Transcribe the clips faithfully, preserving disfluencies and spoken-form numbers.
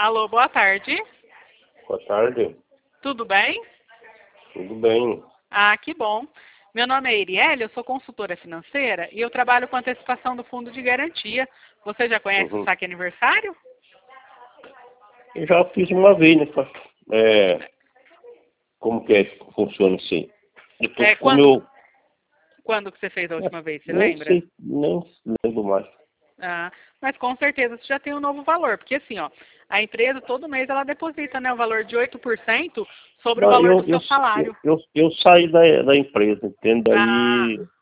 Alô, boa tarde. Boa tarde. Tudo bem? Tudo bem. Ah, que bom. Meu nome é Iriele, eu sou consultora financeira e eu trabalho com antecipação do fundo de garantia. Você já conhece o Uhum. saque aniversário? Eu já fiz uma vez, né? fa- É, como que é que funciona assim? Eu tô É, com o quando, meu. quando que você fez a é, última vez, você Nem lembra? sei, nem lembro mais. Ah, mas com certeza você já tem um novo valor, porque assim, ó, a empresa todo mês ela deposita, né, o valor de oito por cento sobre o Não, valor eu, do eu, seu salário. eu, eu saí da, da empresa, entende? Ah, Aí,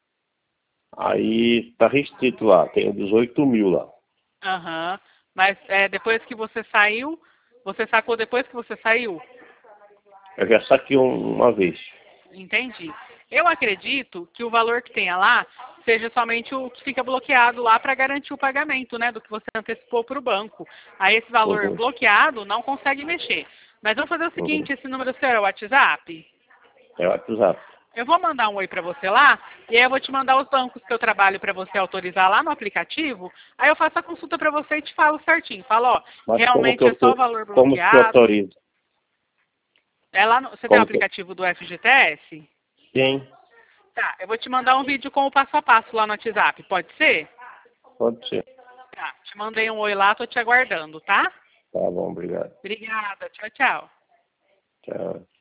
aí tá restrito lá, tem dezoito mil lá. aham. Mas é, depois que você saiu, você sacou depois que você saiu? Eu já saquei um- uma vez. Entendi. Eu acredito que o valor que tenha lá seja somente o que fica bloqueado lá para garantir o pagamento, né, do que você antecipou para o banco. Aí esse valor Uhum, bloqueado não consegue mexer. Mas vamos fazer o uhum. seguinte, esse número seu é o WhatsApp? É o WhatsApp. Eu vou mandar um oi para você lá, e aí eu vou te mandar os bancos que eu trabalho para você autorizar lá no aplicativo. Aí eu faço a consulta para você e te falo certinho. Falo, ó, Mas como que realmente é eu só o tô, valor como que eu bloqueado. autorizo? É lá no, você tem o Como que eu... aplicativo do F G T S? Tem, Tá, eu vou te mandar um vídeo com o passo a passo lá no WhatsApp, pode ser? pode ser. Tá, te mandei um oi lá, tô te aguardando, tá? Tá bom, obrigado. Obrigada, tchau, tchau. Tchau.